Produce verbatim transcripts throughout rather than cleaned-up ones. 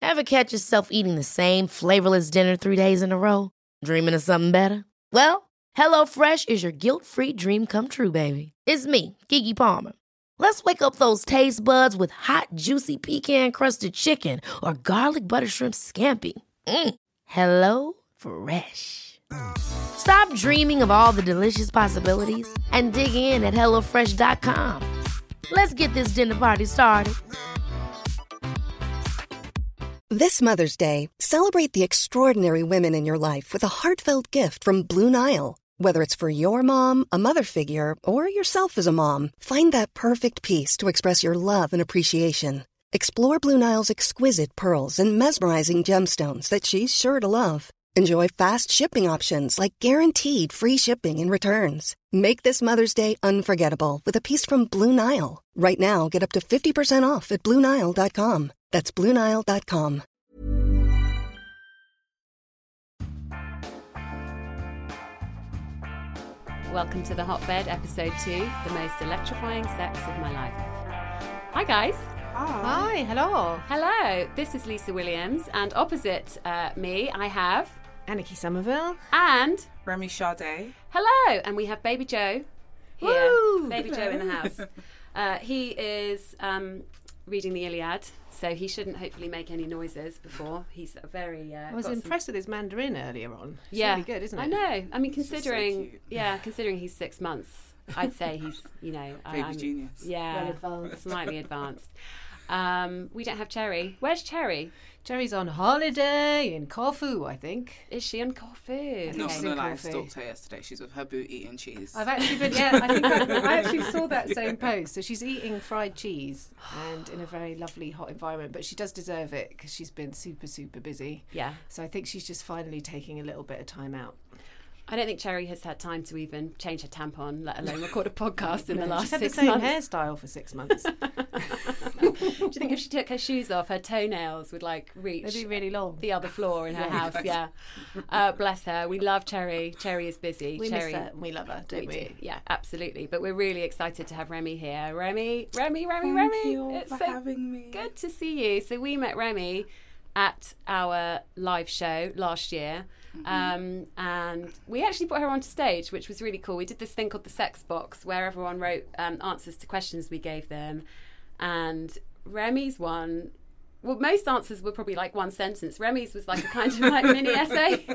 Ever catch yourself eating the same flavorless dinner three days in a row? Dreaming of something better? Well, HelloFresh is your guilt-free dream come true, baby. It's me, Keke Palmer. Let's wake up those taste buds with hot, juicy pecan-crusted chicken or garlic butter shrimp scampi. Mm. Hello Fresh. Stop dreaming of all the delicious possibilities and dig in at hello fresh dot com. Let's get this dinner party started. This Mother's Day, celebrate the extraordinary women in your life with a heartfelt gift from Blue Nile. Whether it's for your mom, a mother figure, or yourself as a mom, find that perfect piece to express your love and appreciation. Explore Blue Nile's exquisite pearls and mesmerizing gemstones that she's sure to love. Enjoy fast shipping options like guaranteed free shipping and returns. Make this Mother's Day unforgettable with a piece from Blue Nile. Right now, get up to fifty percent off at blue nile dot com. That's blue nile dot com. Welcome to The Hotbed, episode two, the most electrifying sex of my life. Hi, guys. Hi, hello. Hello, this is Lisa Williams, and opposite uh, me, I have... Anarchy Somerville. And... Remy Sade. Hello, and we have Baby Joe here. Woo! Baby Joe in the house. Uh, he is um, reading the Iliad, so he shouldn't hopefully make any noises before. He's a very... Uh, I was impressed some... with his Mandarin earlier on. It's yeah. really good, isn't it? I know. I mean, considering... So yeah, considering he's six months, I'd say he's, you know... Baby I, I'm, genius. Yeah. Well advanced. Slightly advanced. Um, we don't have Cherry. Where's Cherry? Cherry's on holiday in Corfu, I think. Is she in Corfu? Not Okay. gonna lie, I Coffee. stalked her yesterday. She's with her boo eating cheese. I've actually been, yeah, I think I, I actually saw that same post. So she's eating fried cheese and in a very lovely hot environment, but she does deserve it because she's been super, super busy. Yeah. So I think she's just finally taking a little bit of time out. I don't think Cherry has had time to even change her tampon, let alone record a podcast in the No, last she's had six the same months. hairstyle for six months. Do you think if she took her shoes off, her toenails would like reach They'd be really long. the other floor in her Yeah. house? Yeah. Uh, bless her. We love Cherry. Cherry is busy. We Cherry, miss her and we love her, don't we? we do. Yeah, absolutely. But we're really excited to have Remy here. Remy, Remy, Remy, Thank Remy. you all It's for so having me. good to see you. So we met Remy at our live show last year. Um, and we actually put her onto stage, which was really cool. We did this thing called the Sex Box, where everyone wrote um, answers to questions we gave them. And Remy's one, well, most answers were probably like one sentence. Remy's was like a kind of like mini essay.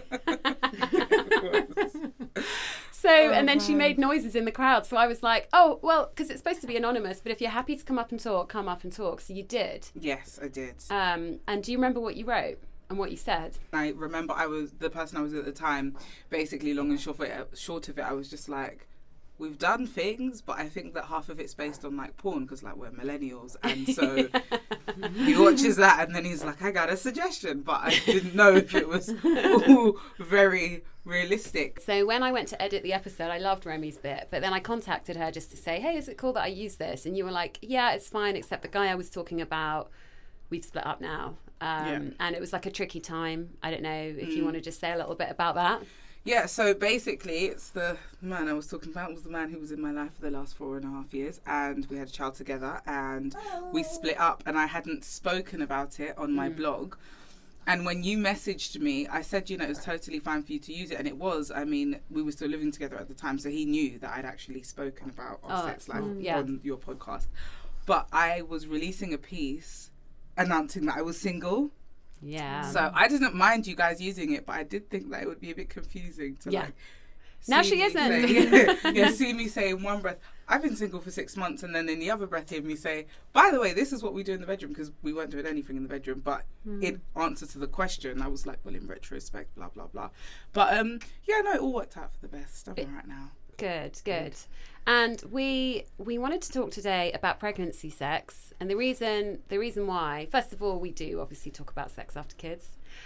So, Oh, and then she man. made noises in the crowd. So I was like, oh, well, because it's supposed to be anonymous, but if you're happy to come up and talk, come up and talk. So you did. Yes, I did. Um, and do you remember what you wrote and what you said? I remember I was the person I was at the time. Basically, long and short of it, short of it, I was just like, we've done things, but I think that half of it's based on like porn because like we're millennials, and so he watches that and then he's like, I got a suggestion, but I didn't know if it was all very realistic. So when I went to edit the episode, I loved Remy's bit, but then I contacted her just to say, hey, is it cool that I use this? And you were like, yeah, it's fine, except the guy I was talking about, we've split up now. Um, Yeah. And it was like a tricky time. I don't know if Mm. you want to just say a little bit about that. Yeah, so basically it's the man I was talking about was the man who was in my life for the last four and a half years, and we had a child together, and we split up, and I hadn't spoken about it on my blog. And when you messaged me, I said, you know, it was totally fine for you to use it, and it was. I mean, we were still living together at the time, so he knew that I'd actually spoken about our Oh, sex life mm, yeah. on your podcast. But I was releasing a piece announcing that I was single. Yeah. So I didn't mind you guys using it, but I did think that it would be a bit confusing to Yeah. like. Now see she me isn't. Say, yeah, yeah, see me say in one breath, I've been single for six months, and then in the other breath, hear me say, by the way, this is what we do in the bedroom, because we weren't doing anything in the bedroom. But Mm. in answer to the question, I was like, well, in retrospect, blah blah blah. But um, yeah, no, it all worked out for the best. I'm It- all right now. Good, good. And we we wanted to talk today about pregnancy sex, and the reason the reason why, first of all, we do obviously talk about sex after kids.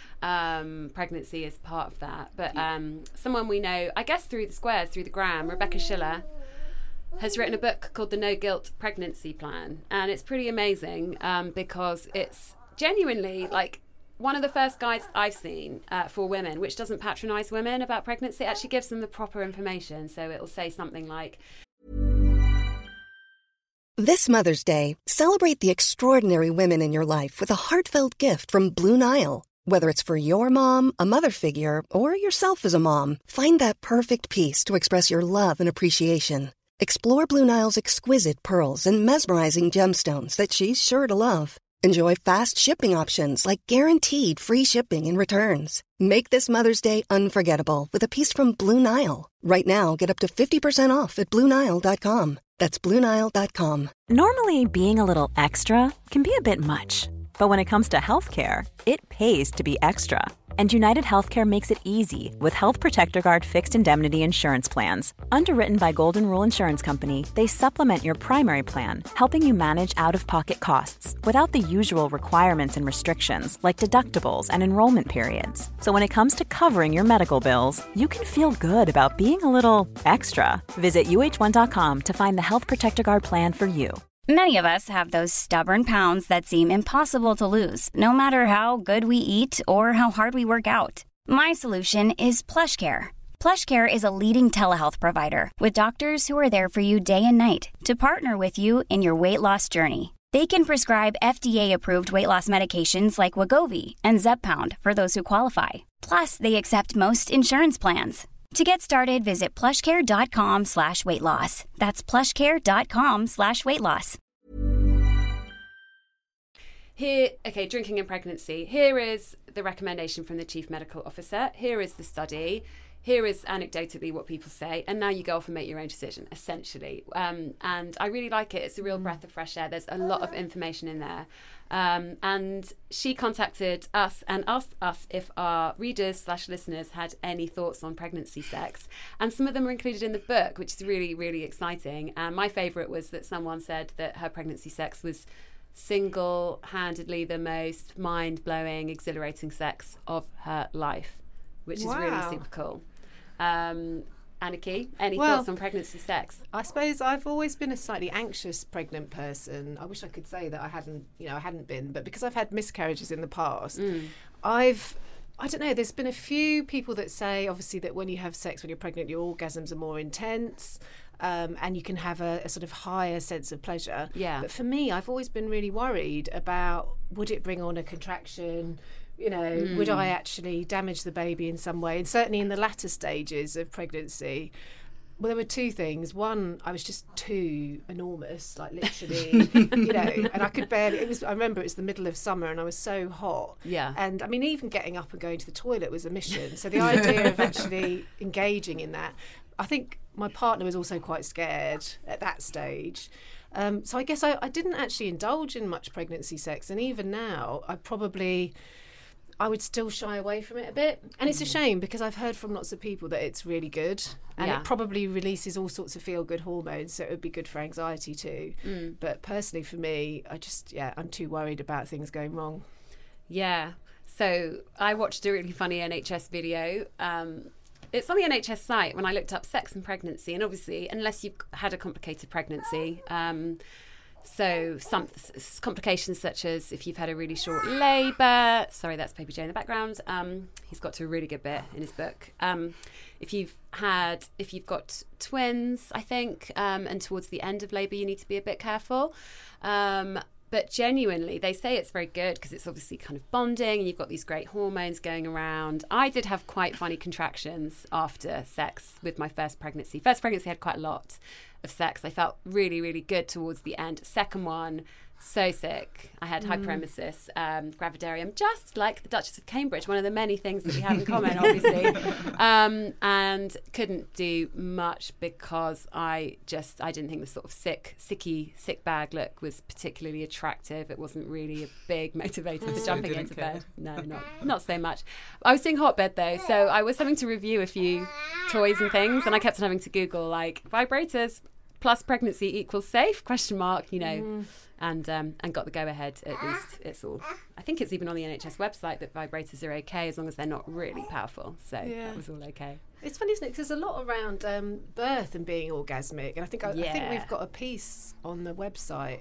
Um, pregnancy is part of that, but um, someone we know, I guess through the squares, through the gram, Rebecca Schiller, has written a book called The No Guilt Pregnancy Plan, and it's pretty amazing um, because it's genuinely like one of the first guides I've seen uh, for women, which doesn't patronise women about pregnancy. It actually gives them the proper information. So it'll say something like, This Mother's Day, celebrate the extraordinary women in your life with a heartfelt gift from Blue Nile. Whether it's for your mom, a mother figure, or yourself as a mom, find that perfect piece to express your love and appreciation. Explore Blue Nile's exquisite pearls and mesmerizing gemstones that she's sure to love. Enjoy fast shipping options like guaranteed free shipping and returns. Make this Mother's Day unforgettable with a piece from Blue Nile. Right now, get up to fifty percent off at Blue Nile dot com. That's Blue Nile dot com. Normally, being a little extra can be a bit much. But when it comes to healthcare, it pays to be extra. And United Healthcare makes it easy with Health Protector Guard fixed indemnity insurance plans. Underwritten by Golden Rule Insurance Company, they supplement your primary plan, helping you manage out-of-pocket costs without the usual requirements and restrictions like deductibles and enrollment periods. So when it comes to covering your medical bills, you can feel good about being a little extra. Visit U H one dot com to find the Health Protector Guard plan for you. Many of us have those stubborn pounds that seem impossible to lose, no matter how good we eat or how hard we work out. My solution is PlushCare. PlushCare is a leading telehealth provider with doctors who are there for you day and night to partner with you in your weight loss journey. They can prescribe F D A-approved weight loss medications like Wegovy and Zepbound for those who qualify. Plus, they accept most insurance plans. To get started, visit plushcare.com slash weight loss. That's plushcare.com slash weight loss. Here, okay, drinking in pregnancy. Here is the recommendation from the Chief Medical Officer. Here is the study. Here is anecdotally what people say. And now you go off and make your own decision, essentially. Um, and I really like it. It's a real breath of fresh air. There's a lot of information in there. Um, and she contacted us and asked us if our readers slash listeners had any thoughts on pregnancy sex. And some of them are included in the book, which is really, really exciting. And my favourite was that someone said that her pregnancy sex was single-handedly the most mind-blowing, exhilarating sex of her life, which is Wow. really super cool. Um, Anniki, any Well, thoughts on pregnancy sex? I suppose I've always been a slightly anxious pregnant person. I wish I could say that I hadn't, you know, I hadn't been, but because I've had miscarriages in the past, Mm. I've, I don't know, there's been a few people that say, obviously, that when you have sex when you're pregnant, your orgasms are more intense. Um, and you can have a, a sort of higher sense of pleasure. Yeah. But for me, I've always been really worried about, would it bring on a contraction? You know, Mm. would I actually damage the baby in some way? And certainly in the latter stages of pregnancy, well, there were two things. One, I was just too enormous, like literally, you know, and I could barely, it was, I remember it was the middle of summer and I was so hot. Yeah. And I mean, even getting up and going to the toilet was a mission. So the idea of actually engaging in that, I think my partner was also quite scared at that stage. Um, so I guess I, I didn't actually indulge in much pregnancy sex. And even now, I probably... I would still shy away from it a bit. And it's a shame because I've heard from lots of people that it's really good and Yeah. it probably releases all sorts of feel-good hormones, so it would be good for anxiety too. Mm. But personally for me, I just, yeah, I'm too worried about things going wrong. Yeah. So I watched a really funny N H S video. Um, it's on the N H S site when I looked up sex and pregnancy. And obviously, unless you've had a complicated pregnancy, um, so some s- complications such as if you've had a really short labour, sorry, that's Baby J in the background. Um, he's got to a really good bit in his book. Um, if you've had, if you've got twins, I think, um, and towards the end of labour, you need to be a bit careful. Um, but genuinely, they say it's very good because it's obviously kind of bonding and you've got these great hormones going around. I did have quite funny contractions after sex with my first pregnancy. First pregnancy, I had quite a lot of sex. I felt really, really good towards the end. Second one, so sick. I had hyperemesis, um, gravidarium, just like the Duchess of Cambridge, one of the many things that we have in common, obviously. Um, and couldn't do much because I just, I didn't think the sort of sick, sicky, sick bag look was particularly attractive. It wasn't really a big motivator for So jumping didn't into care. bed. No, not, not so much. I was doing hotbed though, so I was having to review a few toys and things, and I kept on having to Google like vibrators plus pregnancy equals safe question mark, you know. Mm. And um, and got the go ahead. At least it's all. I think it's even on the N H S website that vibrators are okay as long as they're not really powerful. So Yeah. that was all okay. It's funny, isn't it? 'Cause there's a lot around um, birth and being orgasmic, and I think I, I think Yeah. we've got a piece on the website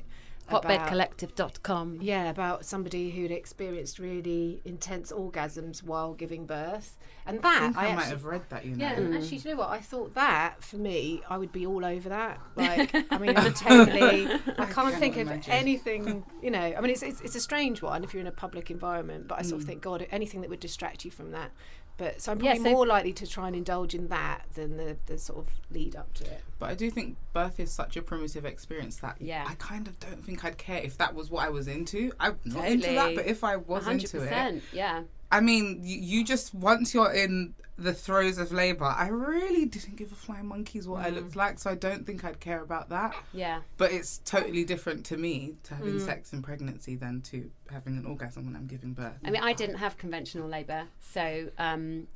hotbed about- collective dot com. Yeah, about somebody who'd experienced really intense orgasms while giving birth. And I that, think I, I, might actually, have read that, you know. yeah, Mm. and actually, do you know what? I thought that, for me, I would be all over that. Like, I mean, I'm totally, I can't cannot think of imagine. anything, you know, I mean, it's, it's it's a strange one if you're in a public environment, but I Mm. sort of think, God, anything that would distract you from that. But so I'm Yeah, probably so- more likely to try and indulge in that than the, the sort of lead up to it. But I do think birth is such a primitive experience that Yeah. I kind of don't think I'd care if that was what I was into. I'm not into that, Totally. but if I was one hundred into it, percent, yeah. I mean, you, you just, once you're in the throes of labour, I really didn't give a flying monkeys what I Mm. looked like, so I don't think I'd care about that. Yeah. But it's totally different to me to having Mm. sex in pregnancy than to having an orgasm when I'm giving birth. I mean, I didn't have conventional labour, so um,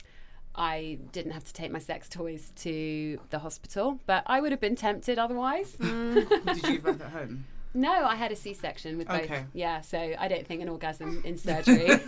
I didn't have to take my sex toys to the hospital, but I would have been tempted otherwise. Did you give birth at home? No, I had a C-section with both. Okay. Yeah, so I don't think an orgasm in surgery. Well,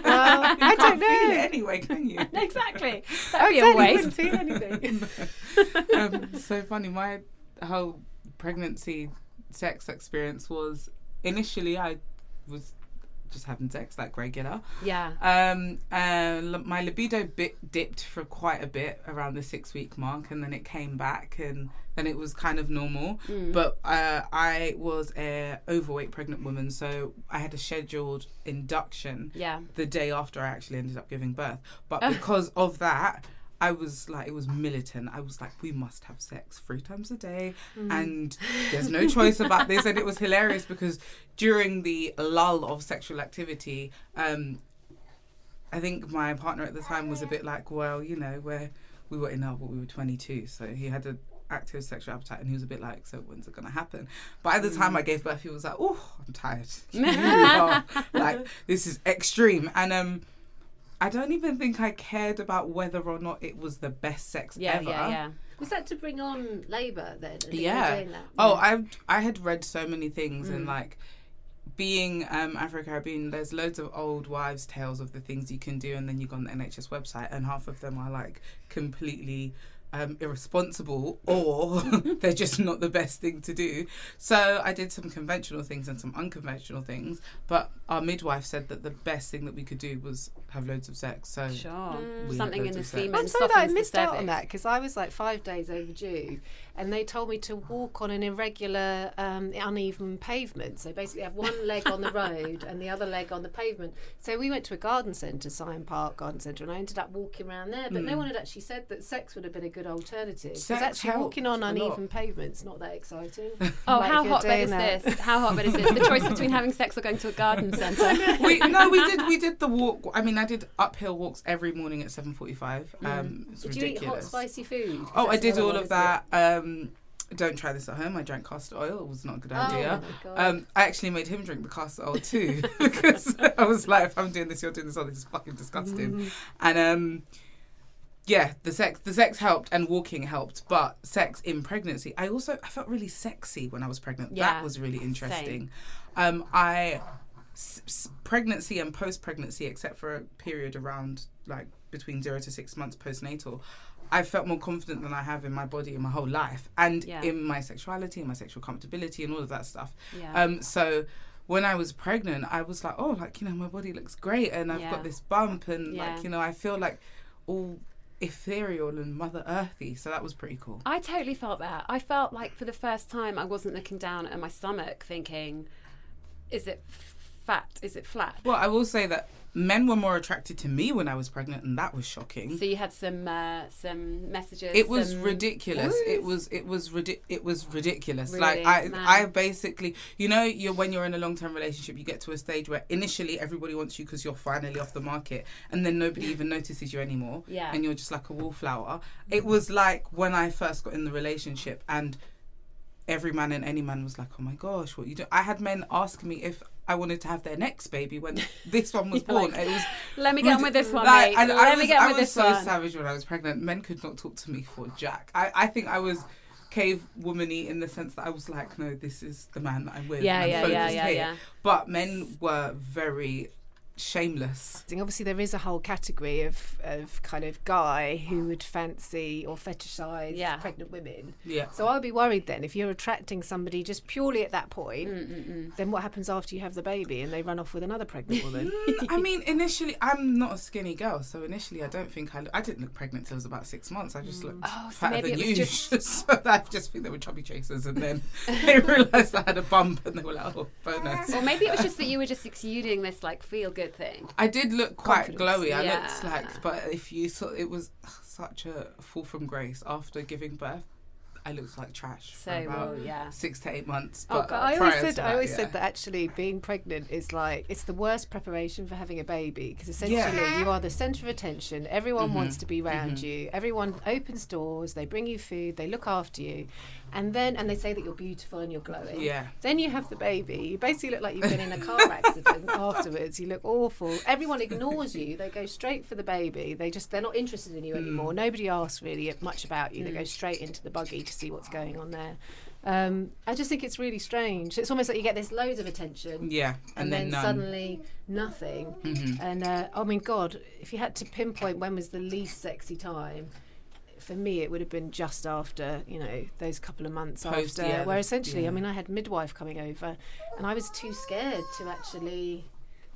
I don't know. Feel it anyway, can you? Exactly. That'd be a Exactly, waste. wouldn't feel anything. um, so funny. My whole pregnancy sex experience was initially I was just having sex like regular. Yeah. Um, and l- my libido bit dipped for quite a bit around the six week mark, and then it came back, and then it was kind of normal. Mm. But uh, I was a overweight pregnant woman, so I had a scheduled induction Yeah. the day after I actually ended up giving birth. But because of that, I was like, it was militant. I was like, we must have sex three times a day, and there's no choice about this. And it was hilarious because during the lull of sexual activity, um, I think my partner at the time was a bit like, well, you know, we're, we were in our, we were twenty-two, so he had an active sexual appetite, and he was a bit like, so when's it going to happen? But at the time I gave birth, he was like, oh, I'm tired. You are, like, this is extreme. And um, I don't even think I cared about whether or not it was the best sex Yeah, ever. yeah, yeah. Was that to bring on labour then? and Yeah. you were doing that? Oh, I I had read so many things, Mm. and like being um, Afro-Caribbean, there's loads of old wives' tales of the things you can do, and then you go on the N H S website, and half of them are like completely um, irresponsible, or they're just not the best thing to do. So I did some conventional things and some unconventional things, but our midwife said that the best thing that we could do was have loads of sex. So Sure. we had Something in loads the of sex. semen I'm sorry that I softens the missed out on cervix. that because I was like five days overdue, and they told me to walk on an irregular, um, uneven pavement. So basically, have one leg on the road and the other leg on the pavement. So we went to a garden centre, Syon Park Garden Centre, and I ended up walking around there. But no one had actually said that sex would have been a good alternative. Because Sex actually, walking on helped a lot. uneven pavements not that exciting. Oh, Like, how if you're hotbed is doing that. this? How hotbed is this? The choice between having sex or going to a garden centre. we no, we did we did the walk. I mean, I did uphill walks every morning at seven forty-five. Um, it's Did you eat hot, ridiculous. spicy food? 'Cause Oh, I that's did another all one, of isn't it? that. Um, don't try this at home. I drank castor oil. It was not a good idea. my God. Um, I actually made him drink the castor oil too because I was like, if I'm doing this, you're doing this. Oh, this is fucking disgusting. And um, yeah, the sex the sex helped and walking helped, but sex in pregnancy, I also I felt really sexy when I was pregnant. Yeah, that was really interesting. Um, I s- s- pregnancy and post pregnancy, except for a period around like between zero to six months postnatal, I felt more confident than I have in my body in my whole life, and Yeah. in my sexuality and my sexual comfortability and all of that stuff. Yeah. Um, so when I was pregnant, I was like, oh, like, you know, my body looks great, and I've Yeah. got this bump, and Yeah. like, you know, I feel like all ethereal and Mother Earthy. So that was pretty cool. I totally felt that. I felt like for the first time I wasn't looking down at my stomach thinking, is it fat? Is it flat? Well, I will say that men were more attracted to me when I was pregnant, and that was shocking. So you had some uh, some messages. It was some ridiculous. It Woo! was it was ridi- it was ridiculous. Really? Like I Man. I basically, you know, you're when you're in a long term relationship, you get to a stage where initially everybody wants you because you're finally off the market, and then nobody even notices you anymore. Yeah. And you're just like a wallflower. It was like when I first got in the relationship, and every man and any man was like, "Oh my gosh, what you do?" I had men asking me if I wanted to have their next baby when this one was You're born. like, it was Let me get on with this one, like, mate. and I Let was, me get on I with was this so one. savage when I was pregnant. Men could not talk to me for jack. I, I think I was cave womany in the sense that I was like, no, this is the man that I'm with. Yeah, and I'm yeah, yeah, focused yeah, here. yeah. But men were very shameless. Obviously, there is a whole category of, of kind of guy who would fancy or fetishise Yeah. pregnant women. Yeah. So I would be worried then if you're attracting somebody just purely at that point, Mm-mm-mm. then what happens after you have the baby and they run off with another pregnant woman? I mean, initially, I'm not a skinny girl, so initially I don't think I, I didn't look pregnant till I was about six months. I just looked Oh, so fatter maybe than it was you. just- So I just think they were chubby chasers, and then they realised I had a bump, and they were like, "Oh, bonus." Or maybe it was just that you were just exuding this like feel good thing. I did look quite Confidence. glowy. I Yeah. looked like, but if you saw, it was such a fall from grace after giving birth. I looked like trash So, for about well, yeah. six to eight months. Oh, But God. I prior always said to I always yeah. said that actually being pregnant is like it's the worst preparation for having a baby because essentially Yeah. you are the centre of attention. Everyone Mhm. wants to be around Mhm. you. Everyone opens doors. They bring you food. They look after you, and then and they say that you're beautiful and you're glowing. Yeah. Then you have the baby. You basically look like you've been in a car accident afterwards. You look awful. Everyone ignores you. They go straight for the baby. They just they're not interested in you anymore. Nobody asks really much about you. They go straight into the buggy to see what's going on there. Um, I just think it's really strange. It's almost like you get this loads of attention. Yeah, And, and, then, then, none. suddenly nothing. Mhm. And uh, I mean, God, if you had to pinpoint when was the least sexy time, for me it would have been just after, you know, those couple of months Post, after. yeah, where the- essentially, yeah. I mean, I had midwife coming over, and I was too scared to actually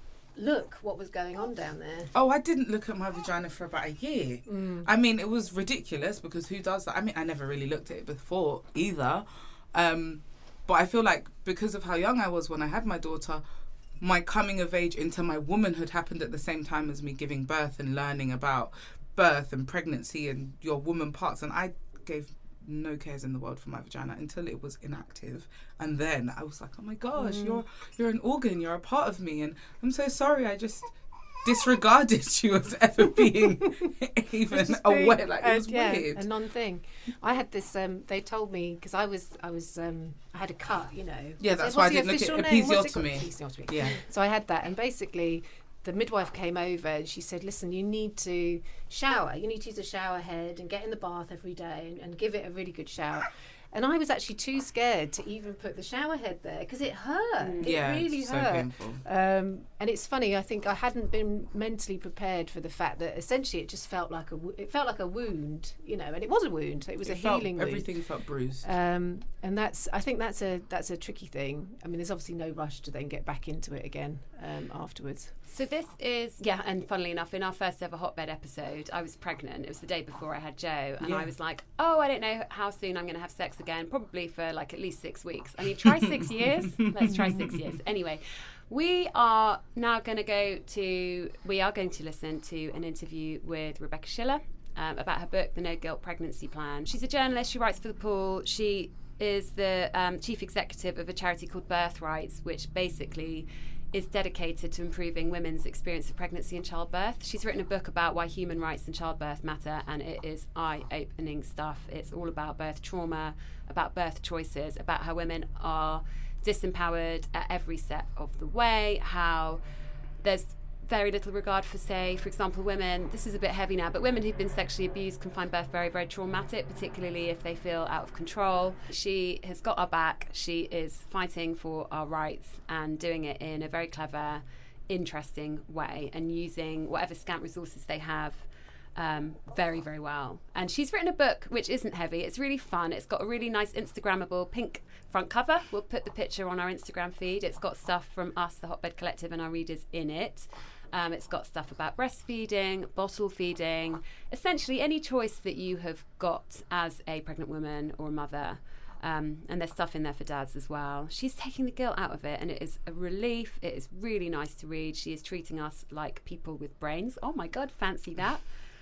look what was going on down there. Oh, I didn't look at my vagina for about a year. Mm. I mean, it was ridiculous because who does that? I mean, I never really looked at it before either. Um, but I feel like because of how young I was when I had my daughter, my coming of age into my womanhood happened at the same time as me giving birth and learning about birth and pregnancy and your woman parts. And I gave no cares in the world for my vagina until it was inactive, and then I was like, oh my gosh, Mm. you're you're an organ, you're a part of me, and I'm so sorry I just disregarded you as ever being even Just aware. being Like a- it was yeah, weird. a non-thing. I had this. Um, they told me because I was, I was, um, I had a cut. You know. Yeah, They that's said, why I "What's the didn't look at official name? What's it called?" episiotomy. Episiotomy. Yeah. So I had that, and basically, the midwife came over and she said, "Listen, you need to shower. You need to use a shower head and get in the bath every day and, and give it a really good shower." And I was actually too scared to even put the shower head there because it hurt. It Yeah, really it's so hurt. painful. Um, and it's funny. I think I hadn't been mentally prepared for the fact that essentially it just felt like a wo- it felt like a wound, you know, and it was a wound. It was It a felt- healing wound. Everything felt bruised. Um, and that's I think that's a that's a tricky thing. I mean, there's obviously no rush to then get back into it again um, afterwards. So this is, yeah, and funnily enough, in our first ever hotbed episode, I was pregnant. It was the day before I had Joe, and Yeah. I was like, oh, I don't know how soon I'm going to have sex again, probably for like at least six weeks. I mean, try six years. Let's try six years. Anyway, we are now going to go to, we are going to listen to an interview with Rebecca Schiller um, about her book, The No Guilt Pregnancy Plan. She's a journalist. She writes for The Pool. She is the um, chief executive of a charity called Birthrights, which basically is dedicated to improving women's experience of pregnancy and childbirth. She's written a book about why human rights and childbirth matter, and it is eye-opening stuff. It's all about birth trauma, about birth choices, about how women are disempowered at every step of the way, how there's very little regard for, say, for example, women, this is a bit heavy now, but women who've been sexually abused can find birth very, very traumatic, particularly if they feel out of control. She has got our back. She is fighting for our rights and doing it in a very clever, interesting way and using whatever scant resources they have um, very, very well. And she's written a book which isn't heavy. It's really fun. It's got a really nice Instagrammable pink front cover. We'll put the picture on our Instagram feed. It's got stuff from us, the Hotbed Collective, and our readers in it. Um, it's got stuff about breastfeeding, bottle feeding, essentially any choice that you have got as a pregnant woman or a mother. Um, and there's stuff in there for dads as well. She's taking the guilt out of it, and it is a relief. It is really nice to read. She is treating us like people with brains. Oh my God, fancy that.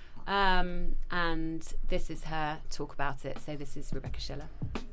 Um, and this is her talk about it. So this is Rebecca Schiller.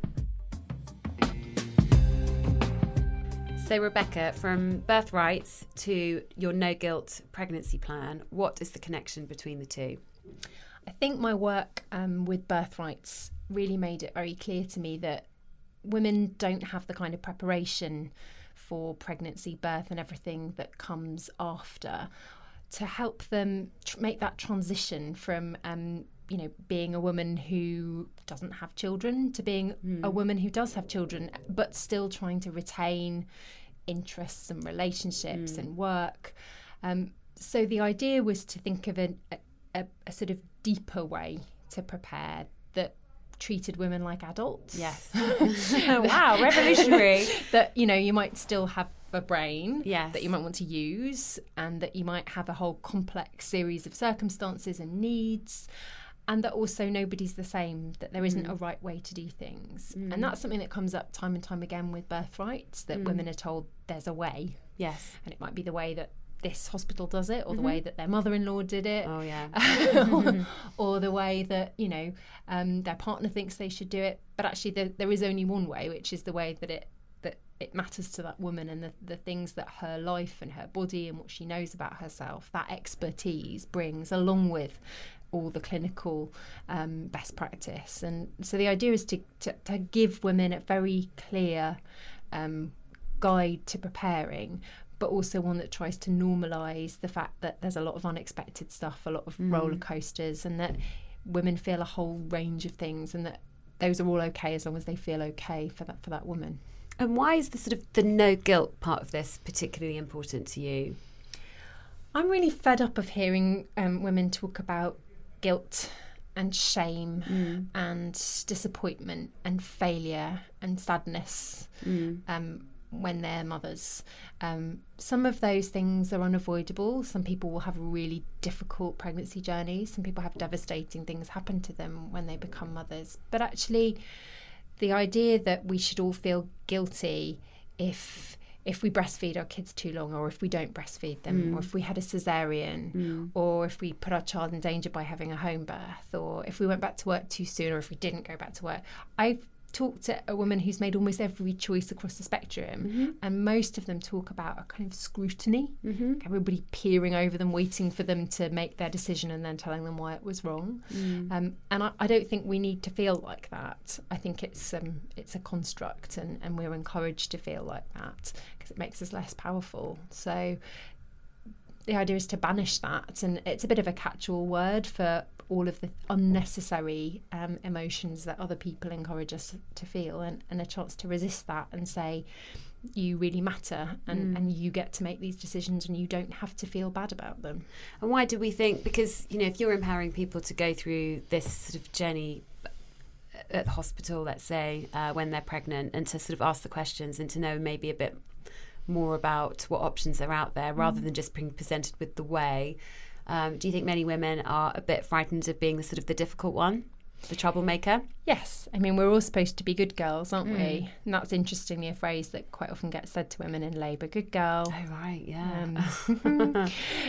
So Rebecca, from Birthrights to your no guilt pregnancy plan, what is the connection between the two? I think my work um, with Birthrights really made it very clear to me that women don't have the kind of preparation for pregnancy, birth and everything that comes after, to help them tr- make that transition from um, you know, being a woman who doesn't have children to being mm. a woman who does have children, but still trying to retain interests and relationships mm. and work. Um, so the idea was to think of an, a, a sort of deeper way to prepare that treated women like adults. Yes. Wow, revolutionary. That, you know, you might still have a brain yes. that you might want to use, and that you might have a whole complex series of circumstances and needs, and that also nobody's the same, that there isn't mm. a right way to do things. Mm. And that's something that comes up time and time again with birthrights, that mm. women are told there's a way. Yes. And it might be the way that this hospital does it, or mm-hmm. the way that their mother-in-law did it. Oh, yeah. or, or the way that, you know, um, their partner thinks they should do it. But actually there, there is only one way, which is the way that it that it matters to that woman, and the, the things that her life and her body and what she knows about herself, that expertise brings, along with all the clinical um, best practice. And so the idea is to, to, to give women a very clear um, guide to preparing, but also one that tries to normalise the fact that there's a lot of unexpected stuff, a lot of mm. roller coasters, and that women feel a whole range of things, and that those are all okay as long as they feel okay for that for that woman. And why is the sort of the no guilt part of this particularly important to you? I'm really fed up of hearing um, women talk about guilt and shame mm. and disappointment and failure and sadness mm. um, when they're mothers. Um, some of those things are unavoidable. Some people will have really difficult pregnancy journeys. Some people have devastating things happen to them when they become mothers. But actually, the idea that we should all feel guilty if if we breastfeed our kids too long, or if we don't breastfeed them, mm. or if we had a cesarean, mm. or if we put our child in danger by having a home birth, or if we went back to work too soon, or if we didn't go back to work. I've talked to a woman who's made almost every choice across the spectrum, mm-hmm. and most of them talk about a kind of scrutiny, mm-hmm. everybody peering over them, waiting for them to make their decision and then telling them why it was wrong. Mm. Um, and I, I don't think we need to feel like that. I think it's um, it's a construct, and, and we're encouraged to feel like that because it makes us less powerful. So the idea is to banish that, and it's a bit of a catch-all word for all of the unnecessary um, emotions that other people encourage us to feel, and, and a chance to resist that and say, you really matter, and, mm. and you get to make these decisions, and you don't have to feel bad about them. And why do we think, because, you know, if you're empowering people to go through this sort of journey at the hospital, let's say, uh, when they're pregnant, and to sort of ask the questions and to know maybe a bit more about what options are out there, rather mm. than just being presented with the way, Um, do you think many women are a bit frightened of being the sort of the difficult one, the troublemaker? Yes. I mean, we're all supposed to be good girls, aren't mm. we? And that's interestingly a phrase that quite often gets said to women in labour, good girl. Oh, right, yeah. Um,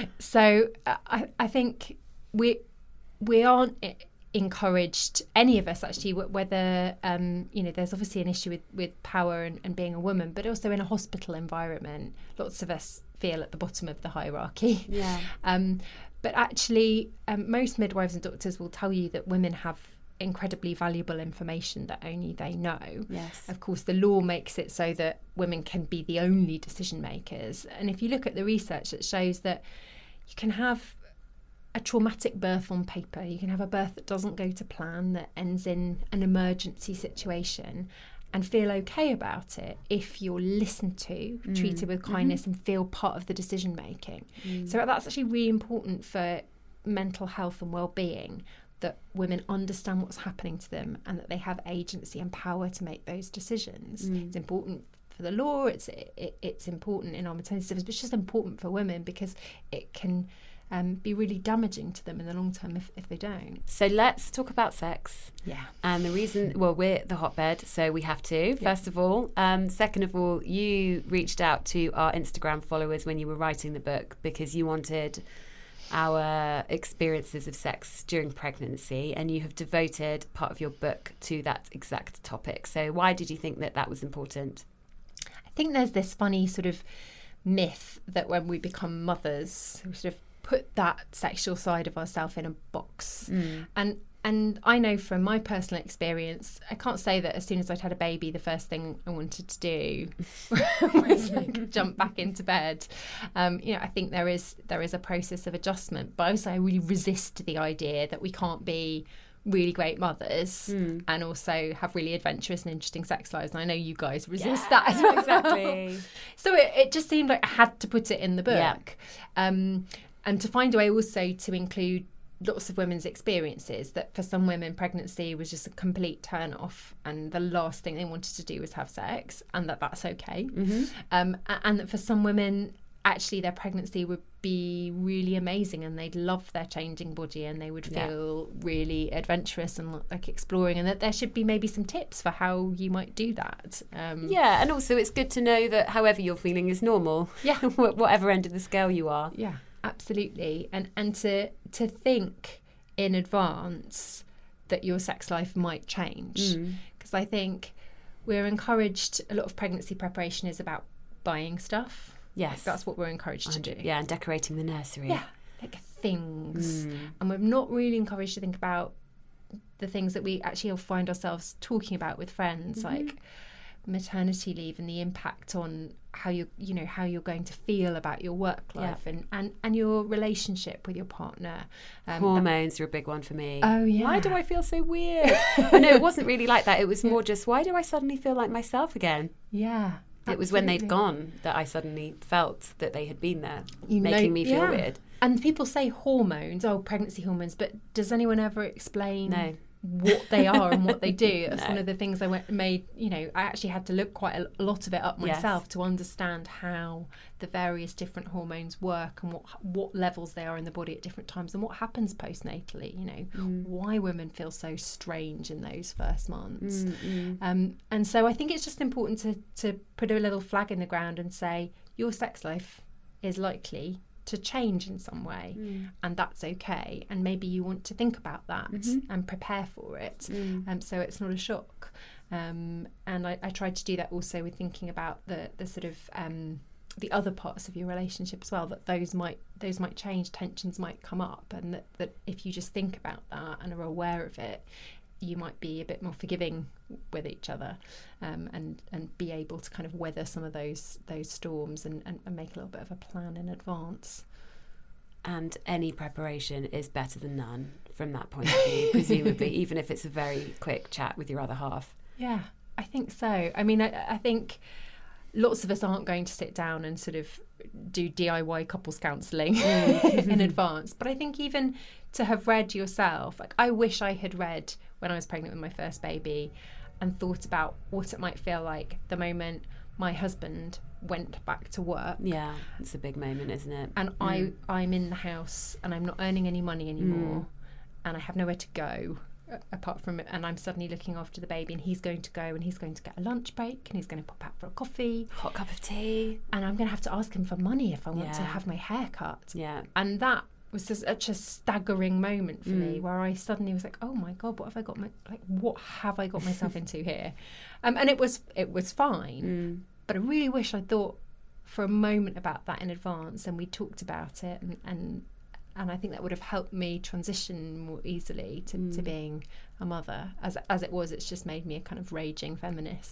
so uh, I, I think we we aren't encouraged, any of us actually, whether, um, you know, there's obviously an issue with, with power and, and being a woman, but also in a hospital environment, lots of us feel at the bottom of the hierarchy. Yeah. Um, but actually, um, most midwives and doctors will tell you that women have incredibly valuable information that only they know. Yes. Of course, the law makes it so that women can be the only decision makers. And if you look at the research, it shows that you can have a traumatic birth on paper. You can have a birth that doesn't go to plan, that ends in an emergency situation, and feel okay about it if you're listened to, mm. treated with kindness, mm-hmm. and feel part of the decision making. Mm. So that's actually really important for mental health and well-being, that women understand what's happening to them and that they have agency and power to make those decisions. Mm. It's important for the law, it's it, it's important in our maternity service, but it's just important for women because it can Um, be really damaging to them in the long term if, if they don't. So let's talk about sex. Yeah. And the reason, well, we're the hotbed, so we have to, yeah. first of all. Um, second of all, you reached out to our Instagram followers when you were writing the book because you wanted our experiences of sex during pregnancy, and you have devoted part of your book to that exact topic. So why did you think that that was important? I think there's this funny sort of myth that when we become mothers, we sort of put that sexual side of ourselves in a box. Mm. And and I know from my personal experience, I can't say that as soon as I'd had a baby, the first thing I wanted to do was like jump back into bed. Um, you know, I think there is there is a process of adjustment, but also I really resist the idea that we can't be really great mothers Mm. and also have really adventurous and interesting sex lives. And I know you guys resist Yeah, that as well. exactly. So it, it just seemed like I had to put it in the book. Yeah. Um, and to find a way also to include lots of women's experiences, that for some women pregnancy was just a complete turn off and the last thing they wanted to do was have sex, and that that's okay. Mm-hmm. Um, a- and that for some women actually their pregnancy would be really amazing and they'd love their changing body and they would Yeah. feel really adventurous and like exploring, and that there should be maybe some tips for how you might do that. Um, Yeah, and also it's good to know that however you're feeling is normal. Yeah. Whatever end of the scale you are. Yeah, absolutely. And and to to think in advance that your sex life might change. Because I think we're encouraged, a lot of pregnancy preparation is about buying stuff. Yes. Like, that's what we're encouraged to do. Yeah, and decorating the nursery. Yeah, like things. Mm. And we're not really encouraged to think about the things that we actually find ourselves talking about with friends, Mm-hmm. like maternity leave and the impact on how you you know how you're going to feel about your work life Yeah. and, and and your relationship with your partner. Um, Hormones are a big one for me. Oh, yeah. Why do I feel so weird? I know it wasn't really like that. It was more just, why do I suddenly feel like myself again? Yeah. It was when they'd absolutely. gone that I suddenly felt that they had been there, You know- making me feel yeah. weird. And people say hormones, oh, pregnancy hormones, but does anyone ever explain No. what they are and what they do? That's No. one of the things I went, made, you know, I actually had to look quite a lot of it up Yes. myself to understand how the various different hormones work and what what levels they are in the body at different times and what happens postnatally, you know, Mm. why women feel so strange in those first months. Mm-mm. Um, and so I think it's just important to, to put a little flag in the ground and say your sex life is likely to change in some way, Mm. and that's okay, and maybe you want to think about that Mm-hmm. and prepare for it, Mm. um, so it's not a shock. Um, and I, I tried to do that also with thinking about the the sort of um, the other parts of your relationship as well, that those might those might change, tensions might come up, and that, that if you just think about that and are aware of it, you might be a bit more forgiving with each other, um, and and be able to kind of weather some of those those storms and, and, and make a little bit of a plan in advance. And any preparation is better than none from that point of view, presumably, even if it's a very quick chat with your other half. Yeah, I think so. I mean, I, I think lots of us aren't going to sit down and sort of do D I Y couples counselling in advance. But I think even to have read yourself, like I wish I had read when I was pregnant with my first baby and thought about what it might feel like the moment my husband went back to work. Yeah, it's a big moment, isn't it? And I, I'm in the house and I'm not earning any money anymore, and I have nowhere to go uh, apart from it, and I'm suddenly looking after the baby, and he's going to go and he's going to get a lunch break and he's going to pop out for a coffee, Hot cup of tea. and I'm going to have to ask him for money if I want to Yeah. have my hair cut. Yeah. And that was just such a staggering moment for me, where I suddenly was like, oh my god, what have I got my like what have I got myself into here? Um, and it was it was fine, but I really wish I'd thought for a moment about that in advance, and we talked about it, and and, and I think that would have helped me transition more easily to, to being a mother. As as it was, it's just made me a kind of raging feminist.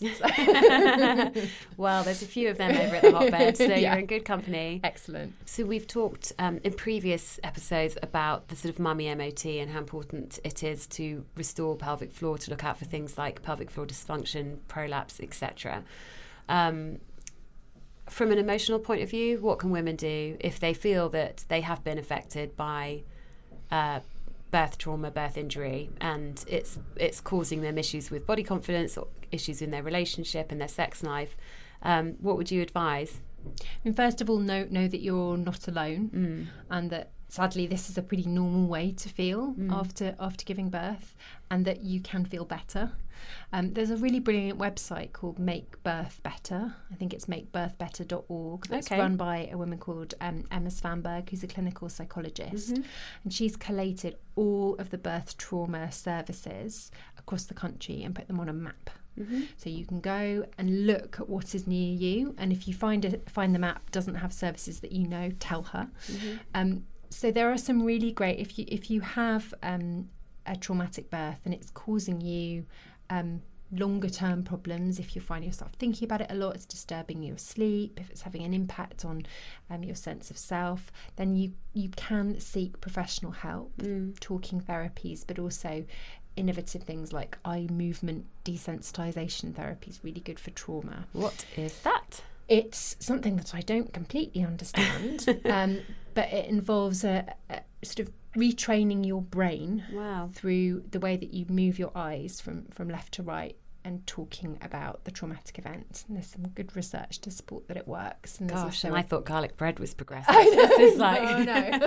Well, there's a few of them over at the Hotbed, so Yeah. you're in good company. Excellent. So we've talked um, in previous episodes about the sort of mummy M O T and how important it is to restore pelvic floor, to look out for things like pelvic floor dysfunction, prolapse, et cetera. Um, from an emotional point of view, what can women do if they feel that they have been affected by uh, birth trauma, birth injury, and it's it's causing them issues with body confidence or issues in their relationship and their sex life? Um, what would you advise? I mean, first of all, know know that you're not alone, and that sadly this is a pretty normal way to feel after after giving birth, and that you can feel better. Um, there's a really brilliant website called Make Birth Better. I think it's make birth better dot org. It's Okay. run by a woman called um, Emma Svanberg, who's a clinical psychologist, and she's collated all of the birth trauma services across the country and put them on a map. So you can go and look at what is near you, and if you find it, find the map doesn't have services that you know, tell her. Um, so there are some really great, if you if you have um, a traumatic birth and it's causing you um, longer term problems, if you find yourself thinking about it a lot, it's disturbing your sleep, if it's having an impact on um, your sense of self, then you you can seek professional help, talking therapies, but also innovative things like eye movement desensitization therapy is really good for trauma. What is that? It's something that I don't completely understand, um, but it involves a, a sort of retraining your brain Wow. through the way that you move your eyes from, from left to right and talking about the traumatic event. And there's some good research to support that it works. And there's Gosh, also and a- I thought garlic bread was progressive. I know, This is like... no,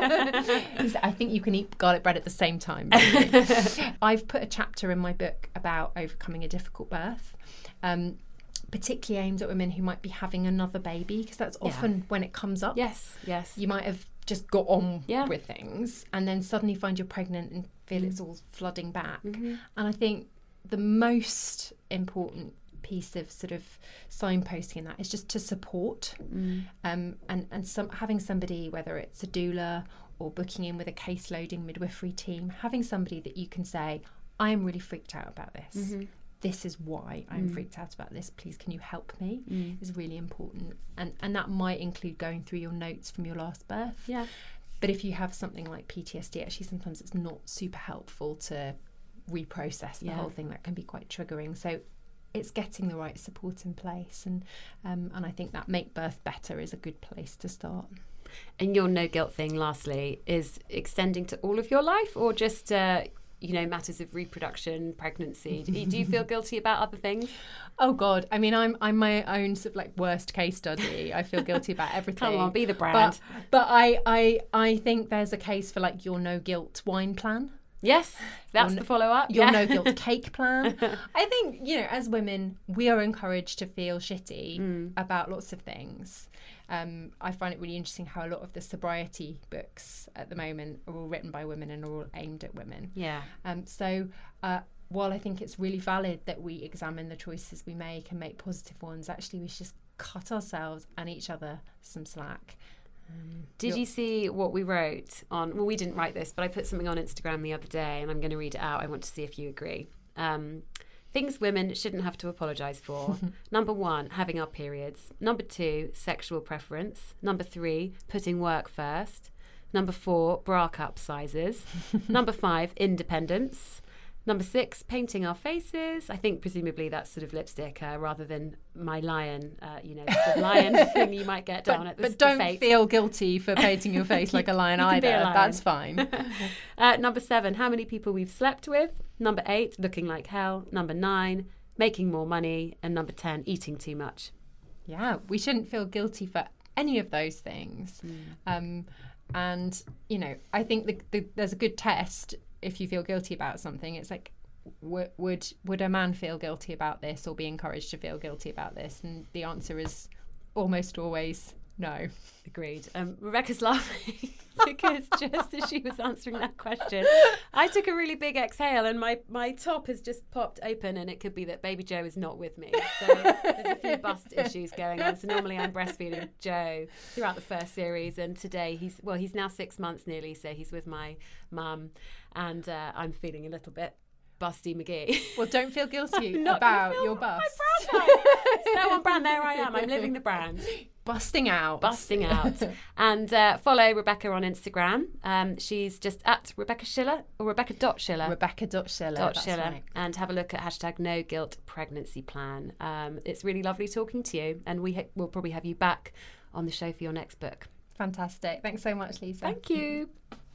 no. I think you can eat garlic bread at the same time. Really. I've put a chapter in my book about overcoming a difficult birth, um, particularly aimed at women who might be having another baby, because that's Yeah. often when it comes up. Yes, yes. You might have just got on Yeah. with things and then suddenly find you're pregnant and feel Mm. it's all flooding back. Mm-hmm. And I think the most important piece of sort of signposting in that is just to support Mm. um, and, and some having somebody, whether it's a doula or booking in with a case loading midwifery team, having somebody that you can say, I am really freaked out about this. Mm-hmm. This is why I'm Mm. freaked out about this. Please, can you help me? Mm. Is really important. And and that might include going through your notes from your last birth. Yeah. But if you have something like P T S D, actually sometimes it's not super helpful to reprocess the Yeah. whole thing. That can be quite triggering. So it's getting the right support in place. And um, and I think that Make Birth Better is a good place to start. And your no guilt thing, lastly, is extending to all of your life, or just uh, you know, matters of reproduction, pregnancy? Do you, do you feel guilty about other things? Oh God, I mean, I'm I'm my own sort of like worst case study. I feel guilty about everything. Come on, be the brand. But, but I, I I think there's a case for like your no guilt wine plan. Yes, that's Your- the follow up. Your yeah. no guilt cake plan. I think, you know, as women, we are encouraged to feel shitty Mm. about lots of things. Um, I find it really interesting how a lot of the sobriety books at the moment are all written by women and are all aimed at women. Yeah. Um, so uh, while I think it's really valid that we examine the choices we make and make positive ones, actually we should just cut ourselves and each other some slack. Um, Did you're- you see what we wrote on? Well, we didn't write this, but I put something on Instagram the other day, and I'm going to read it out. I want to see if you agree. Um, things women shouldn't have to apologise for. Number one, having our periods. Number two, sexual preference. Number three, putting work first. Number four, bra cup sizes. Number five, independence. Number six, painting our faces. I think presumably that's sort of lipstick uh, rather than my lion, uh, you know, the lion thing you might get down but, at the but the don't fate. feel guilty for painting your face like a lion You can be either. a lion. That's fine. Uh, number seven, how many people we've slept with. Number eight, looking like hell. Number nine, making more money. And number ten, eating too much. Yeah, we shouldn't feel guilty for any of those things. Mm. Um, and, you know, I think the, the, there's a good test if you feel guilty about something. It's like, w- would would a man feel guilty about this or be encouraged to feel guilty about this? And the answer is almost always no. Agreed. Um, Rebecca's laughing because just as she was answering that question, I took a really big exhale and my, my top has just popped open, and it could be that baby Joe is not with me. So there's a few bust issues going on. So normally I'm breastfeeding Joe throughout the first series, and today he's, well, he's now six months nearly, so he's with my mum, and uh, I'm feeling a little bit busty McGee. Well, don't feel guilty Not about feel your my bust. brand size. So on brand, there I am. I'm living the brand. Busting out. Busting out. And uh, follow Rebecca on Instagram. Um, she's just at Rebecca Schiller or Rebecca dot Schiller. Rebecca dot Schiller. Dot that's Schiller. right. And have a look at hashtag no guilt pregnancy plan. Um, it's really lovely talking to you, and we ha- will probably have you back on the show for your next book. Fantastic. Thanks so much, Lisa. Thank you.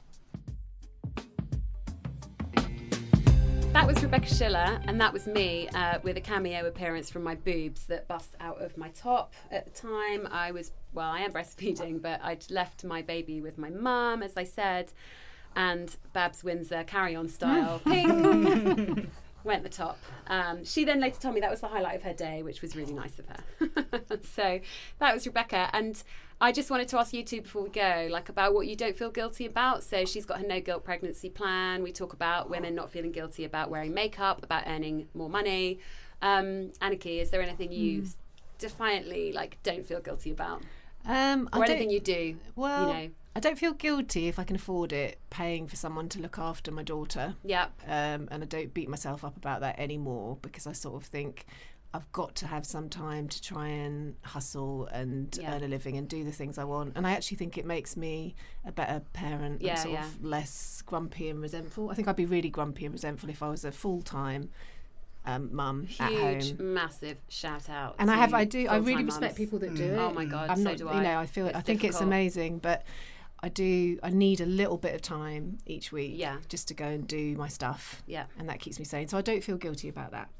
That was Rebecca Schiller, and that was me uh, with a cameo appearance from my boobs that bust out of my top. At the time, I was, well, I am breastfeeding, but I'd left my baby with my mum, as I said, and Babs Windsor carry-on style, ping, went the top. Um, she then later told me that was the highlight of her day, which was really nice of her. So that was Rebecca, and I just wanted to ask you two before we go, like about what you don't feel guilty about. So she's got her no guilt pregnancy plan. We talk about women not feeling guilty about wearing makeup, about earning more money. Um, Anarchy, is there anything you mm. defiantly like don't feel guilty about, Um, or I anything don't, you do? well, you know, I don't feel guilty if I can afford it, paying for someone to look after my daughter. yeah, Um, and I don't beat myself up about that anymore, because I sort of think I've got to have some time to try and hustle and Yeah. earn a living and do the things I want. And I actually think it makes me a better parent Yeah, and sort yeah. of less grumpy and resentful. I think I'd be really grumpy and resentful if I was a full-time um, mum at Huge, home. massive shout out. And I to have, I do, I really full-time respect mums. people that do it. Oh my God, I'm so not, do you I. know, I feel, It's I think it's difficult. amazing, but I do, I need a little bit of time each week Yeah. just to go and do my stuff. Yeah. And that keeps me sane. So I don't feel guilty about that.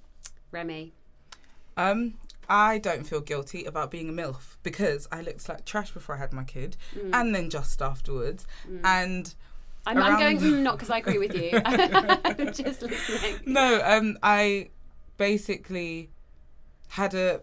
Remy. Um, I don't feel guilty about being a MILF because I looked like trash before I had my kid Mm. and then just afterwards. And I'm, I'm around- going, mm, not because I agree with you. I'm just listening. No, um, I basically had a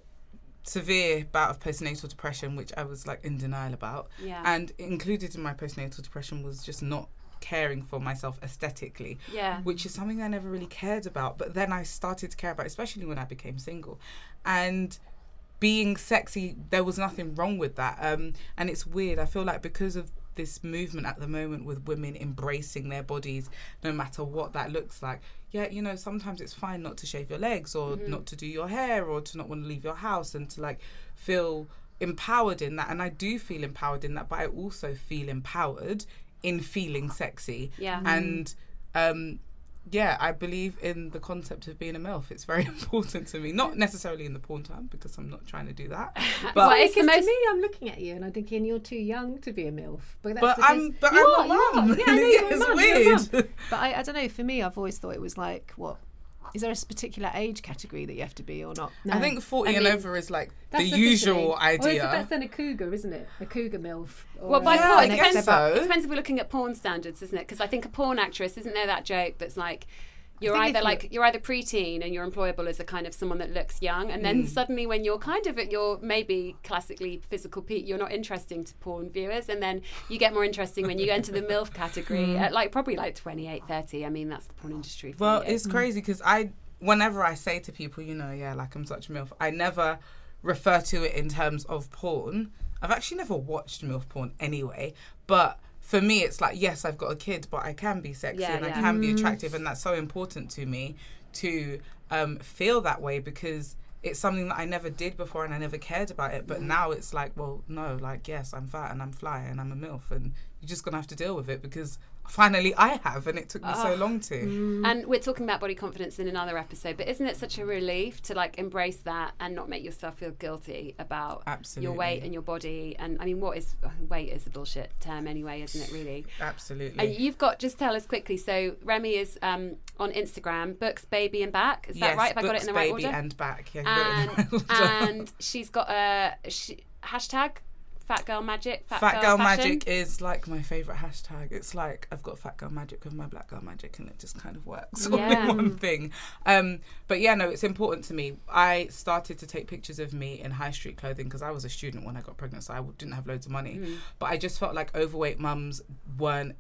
severe bout of postnatal depression, which I was like in denial about. Yeah. And included in my postnatal depression was just not caring for myself aesthetically, Yeah. which is something I never really cared about. But then I started to care about, especially when I became single. And being sexy, there was nothing wrong with that. Um, and it's weird. I feel like because of this movement at the moment with women embracing their bodies, no matter what that looks like. Yeah, you know, sometimes it's fine not to shave your legs or Mm-hmm. not to do your hair or to not want to leave your house and to like feel empowered in that. And I do feel empowered in that, but I also feel empowered in feeling sexy. Yeah. And um yeah, I believe in the concept of being a MILF. It's very important to me. Not necessarily in the porn time, because I'm not trying to do that. But Well, it's the Because most- to me, I'm looking at you and I'm thinking you're too young to be a MILF. But, that's but because I'm but you I'm are, a you mum. are. Yeah, I know you're a It's mum, you're a mum. weird. But I, I don't know, for me, I've always thought it was like, what? Is there a particular age category that you have to be or not? I think forty I and mean, over is like the That's usual officially- Or is it, idea. that's then a cougar, isn't it? A cougar MILF. Or Well, by Yeah, porn, I it guess depends, so. it depends if we're looking at porn standards, isn't it? Because I think a porn actress, isn't there that joke that's like, you're think either if like you're either preteen and you're employable as a kind of someone that looks young, and then suddenly when you're kind of at your maybe classically physical peak, you're not interesting to porn viewers, and then you get more interesting when you enter the MILF category at like probably like twenty-eight, thirty. I mean, that's the porn industry for Well, you. it's crazy because I, whenever I say to people, you know, yeah, like I'm such a MILF, I never refer to it in terms of porn. I've actually never watched MILF porn anyway, but for me, it's like, yes, I've got a kid, but I can be sexy Yeah, and I yeah. can be attractive, and that's so important to me to um, feel that way because it's something that I never did before and I never cared about it. But now it's like, well, no, like, yes, I'm fat and I'm fly and I'm a MILF, and you're just going to have to deal with it because finally I have, and it took me so long to. And we're talking about body confidence in another episode, but isn't it such a relief to like embrace that and not make yourself feel guilty about Absolutely. your weight and your body? And I mean, what is weight is a bullshit term anyway, isn't it? Really. Absolutely. And you've got, just tell us quickly. So Remy is um, on Instagram, Books Baby and Back. Is that yes, right? Have I got it in the right Baby order? and back. Yeah, you got it in And the right order. and she's got a she, hashtag Fat Girl Magic. Fat, Fat Girl, Girl Fashion. Magic is like my favourite hashtag. It's like I've got Fat Girl Magic with my Black Girl Magic, and it just kind of works all Yeah. in one thing. Um, but yeah, no, it's important to me. I started to take pictures of me in high street clothing because I was a student when I got pregnant, so I didn't have loads of money. Mm. But I just felt like overweight mums weren't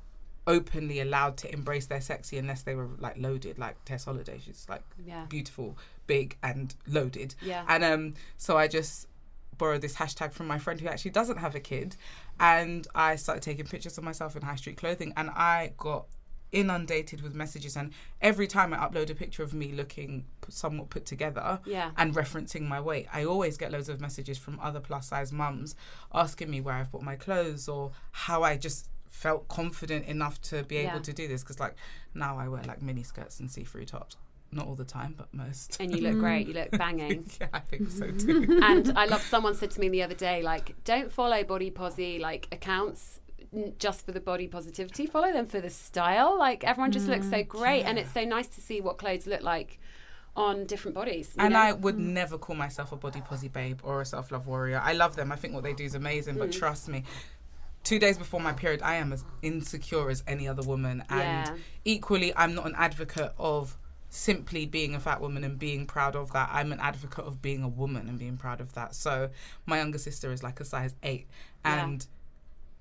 openly allowed to embrace their sexy unless they were like loaded, like Tess Holiday. She's like Yeah. beautiful, big and loaded. Yeah. And um, so I just borrowed this hashtag from my friend who actually doesn't have a kid, and I started taking pictures of myself in high street clothing, and I got inundated with messages, and every time I upload a picture of me looking p- somewhat put together Yeah. and referencing my weight, I always get loads of messages from other plus size mums asking me where I've bought my clothes or how I just felt confident enough to be able Yeah. to do this, because like now I wear like mini skirts and see-through tops, not all the time but most. And you look great. You look banging. Yeah, I think so too. And I love, someone said to me the other day, like, don't follow body posy like accounts n- just for the body positivity. Follow them for the style. Like, everyone just looks so great, and it's so nice to see what clothes look like on different bodies. you And know? I would never call myself a body posy babe or a self-love warrior. I love them. I think what they do is amazing, but Mm. trust me, two days before my period, I am as insecure as any other woman. And Yeah. equally, I'm not an advocate of simply being a fat woman and being proud of that. I'm an advocate of being a woman and being proud of that. So my younger sister is like a size eight, Yeah. and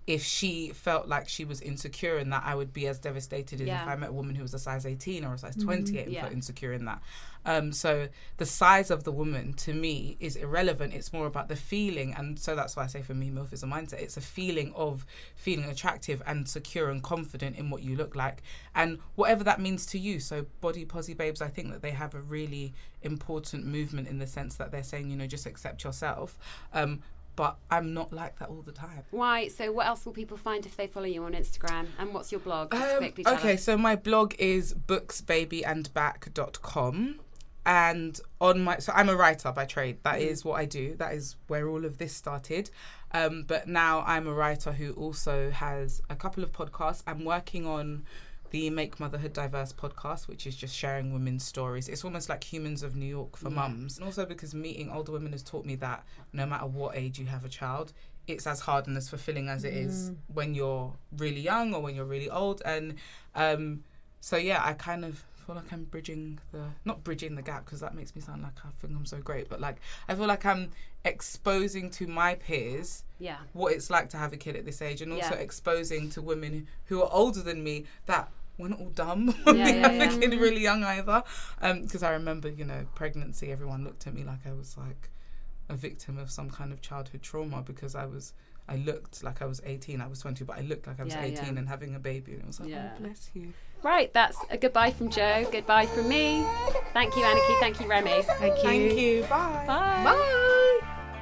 if she felt like she was insecure in that, I would be as devastated as Yeah. if I met a woman who was a size eighteen or a size twenty-eight and Yeah. felt insecure in that. Um, so the size of the woman, to me, is irrelevant. It's more about the feeling. And so that's why I say for me, MILF is a mindset. It's a feeling of feeling attractive and secure and confident in what you look like. And whatever that means to you. So Body Posy Babes, I think that they have a really important movement in the sense that they're saying, you know, just accept yourself. Um, But I'm not like that all the time. Why? So what else will people find if they follow you on Instagram? And what's your blog? Just Um, quickly tell okay, us. so my blog is books baby and back dot com. And on my, so I'm a writer by trade. That is what I do. That is where all of this started. Um, but now I'm a writer who also has a couple of podcasts. I'm working on the Make Motherhood Diverse podcast, which is just sharing women's stories. It's almost like Humans of New York for mums. And also because meeting older women has taught me that no matter what age you have a child, it's as hard and as fulfilling as it is when you're really young or when you're really old. And um, so, yeah, I kind of feel like I'm bridging the, not bridging the gap because that makes me sound like I think I'm so great, but like I feel like I'm exposing to my peers Yeah. what it's like to have a kid at this age, and also Yeah. exposing to women who are older than me that we're not all dumb when Yeah, we yeah, have yeah. a kid really young either. Because I remember, you know, pregnancy, everyone looked at me like I was like a victim of some kind of childhood trauma because I was, I looked like I was eighteen, I was twenty, but I looked like I was Yeah, eighteen yeah. and having a baby, and it was like, Yeah. oh, bless you. Right, that's a goodbye from Joe. Goodbye from me. Thank you, Anarchy. Thank you, Remy. Thank you. Thank you, bye. Bye. Bye.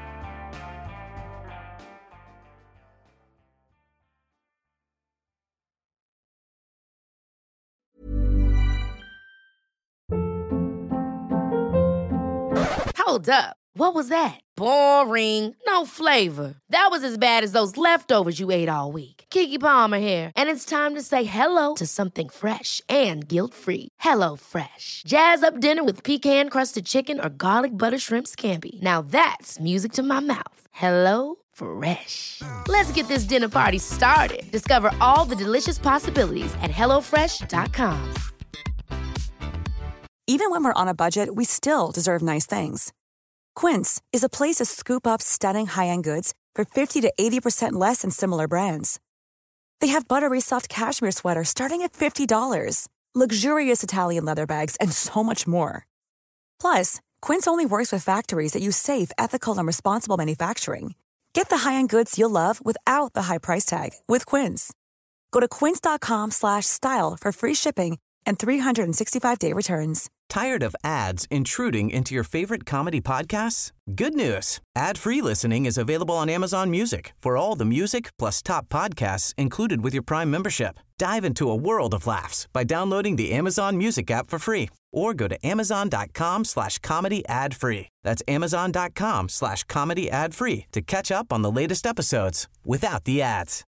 Hold up. What was that? Boring. No flavor. That was as bad as those leftovers you ate all week. Keke Palmer here, and it's time to say hello to something fresh and guilt-free. Hello Fresh. Jazz up dinner with pecan-crusted chicken or garlic butter shrimp scampi. Now that's music to my mouth. Hello Fresh. Let's get this dinner party started. Discover all the delicious possibilities at hello fresh dot com. Even when we're on a budget, we still deserve nice things. Quince is a place to scoop up stunning high-end goods for fifty to eighty percent less than similar brands. They have buttery soft cashmere sweaters starting at fifty dollars, luxurious Italian leather bags, and so much more. Plus, Quince only works with factories that use safe, ethical, and responsible manufacturing. Get the high-end goods you'll love without the high price tag with Quince. Go to quince.com slash style for free shipping and three sixty-five day returns. Tired of ads intruding into your favorite comedy podcasts? Good news. Ad-free listening is available on Amazon Music for all the music plus top podcasts included with your Prime membership. Dive into a world of laughs by downloading the Amazon Music app for free or go to amazon.com slash comedy ad-free. That's amazon.com slash comedy ad-free to catch up on the latest episodes without the ads.